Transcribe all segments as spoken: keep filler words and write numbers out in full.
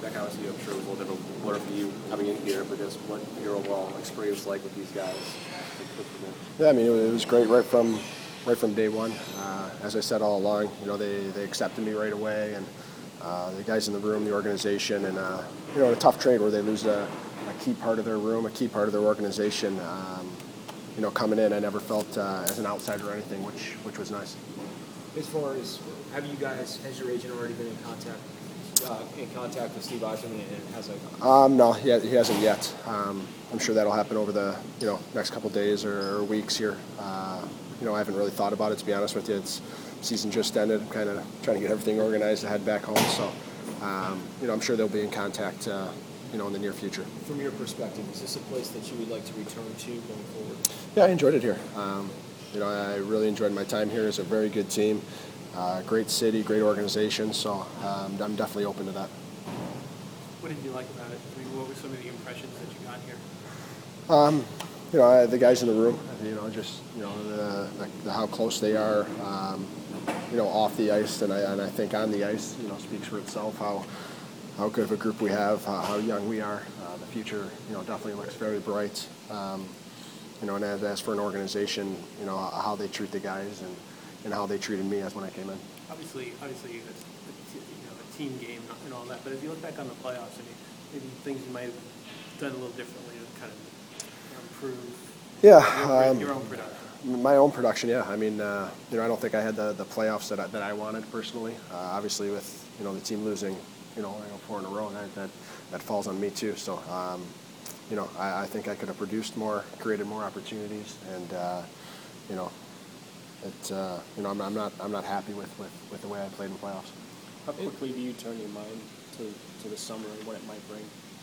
Like obviously, I'm sure it was a little different blur for you coming in here, but just what your overall experience like with these guys. Yeah, I mean, it was great right from right from day one. Uh, as I said all along, you know, they, they accepted me right away, and uh, the guys in the room, the organization, and uh, you know, in a tough trade where they lose a, a key part of their room, a key part of their organization. Um, you know, coming in, I never felt uh, as an outsider or anything, which which was nice. As far as, have you guys, has your agent already been in contact uh, in contact with Steve Yzerman, and has a? Um, no, he, he hasn't yet. Um, I'm sure that'll happen over the you know next couple days or, or weeks here. Uh, you know, I haven't really thought about it, to be honest with you. It's season just ended, kind of trying to get everything organized to head back home. So, um, you know, I'm sure they'll be in contact, uh, you know, in the near future. From your perspective, is this a place that you would like to return to going forward? Yeah, I enjoyed it here. Um, you know, I really enjoyed my time here. It's a very good team, uh, great city, great organization. So um, I'm definitely open to that. What did you like about it? I mean, what were some of the impressions that you got here? Um, you know, I, the guys in the room, you know, just, you know, the, the, how close they are, um, you know, off the ice, and I, and I think on the ice, you know, speaks for itself, how how good of a group we have, how, how young we are. Uh, the future, you know, definitely looks very bright. Um, you know, and as, as for an organization, you know, how they treat the guys and, and how they treated me as when I came in. Obviously, obviously, it's a, you know, a team game and all that, but if you look back on the playoffs, I mean, maybe things you might have done a little differently to kind of improve yeah, your, um, your own production. My own production, yeah. I mean, uh, you know, I don't think I had the, the playoffs that I, that I wanted personally. Uh, obviously, with you know the team losing, you know, you know, four in a row, that that, that falls on me too. So, um, you know, I, I think I could have produced more, created more opportunities, and uh, you know, it. Uh, you know, I'm, I'm not I'm not happy with, with, with the way I played in playoffs. How quickly do you turn your mind to, to the summer and what it might bring?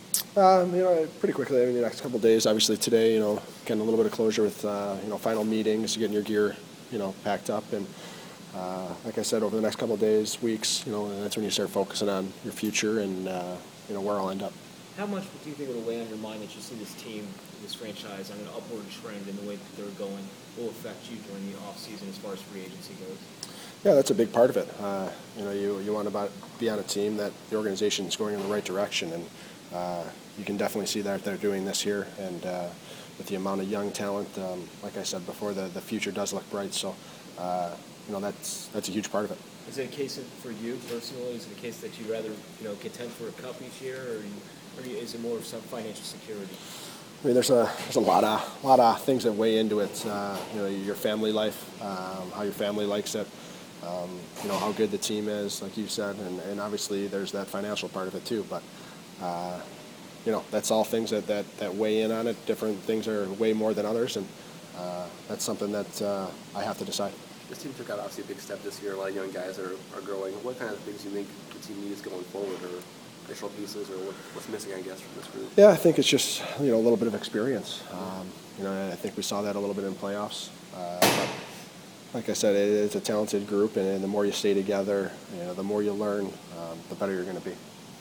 Um, you know, pretty quickly. I mean, the next couple of days. Obviously, today, you know, getting a little bit of closure with uh, you know final meetings, getting your gear, you know, packed up, and uh, like I said, over the next couple of days, weeks, you know, that's when you start focusing on your future and uh, you know where I'll end up. How much do you think it'll weigh on your mind that you see this team, this franchise, on an upward trend in the way that they're going, will affect you during the off season as far as free agency goes? Yeah, that's a big part of it. Uh, you know, you you want to be on a team that the organization is going in the right direction, and uh, you can definitely see that they're doing this here. And uh, with the amount of young talent, um, like I said before, the the future does look bright. So, uh, you know, that's that's a huge part of it. Is it a case of, for you personally? Is it a case that you rather you know contend for a cup each year, or, you, or is it more of some financial security? I mean, there's a there's a lot of lot of things that weigh into it. Uh, you know, your family life, um, how your family likes it. Um, you know, how good the team is, like you said, and, and obviously there's that financial part of it too. But, uh, you know, that's all things that, that, that weigh in on it. Different things are way more than others, and uh, that's something that uh, I have to decide. This team took out obviously a big step this year. A lot of young guys are, are growing. What kind of things do you think the team needs going forward, or additional pieces, or what, what's missing, I guess, from this group? Yeah, I think it's just, you know, a little bit of experience. Um, you know, I think we saw that a little bit in playoffs. Uh, but like I said, it, it's a talented group, and, and the more you stay together, you know, the more you learn, um, the better you're going to be.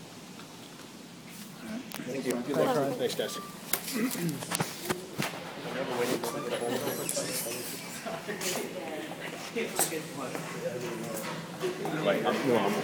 Thank you. Good luck. Thanks, guys. Like,